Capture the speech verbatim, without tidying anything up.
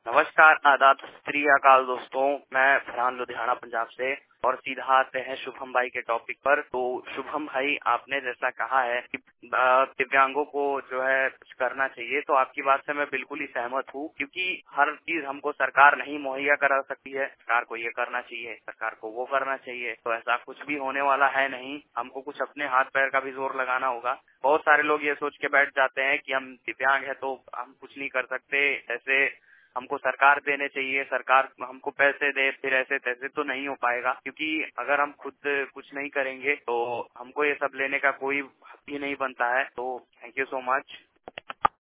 नमस्कार, आदाब, सत श्री अकाल दोस्तों। मैं फरहान लुधियाना पंजाब से और सीधा आते हैं शुभम भाई के टॉपिक पर। तो शुभम भाई, आपने जैसा कहा है कि दिव्यांगों को जो है कुछ करना चाहिए, तो आपकी बात से मैं बिल्कुल ही सहमत हूँ, क्योंकि हर चीज हमको सरकार नहीं मुहैया करा सकती है। सरकार को ये करना चाहिए, सरकार को वो करना चाहिए, तो ऐसा कुछ भी होने वाला है नहीं। हमको कुछ अपने हाथ पैर का भी जोर लगाना होगा। बहुत सारे लोग ये सोच के बैठ जाते हैं कि हम दिव्यांग है तो हम कुछ नहीं कर सकते, ऐसे हमको सरकार देने चाहिए, सरकार हमको पैसे दे, फिर ऐसे तैसे तो नहीं हो पाएगा। क्योंकि अगर हम खुद कुछ नहीं करेंगे तो हमको ये सब लेने का कोई हक ही नहीं बनता है। तो थैंक यू सो मच।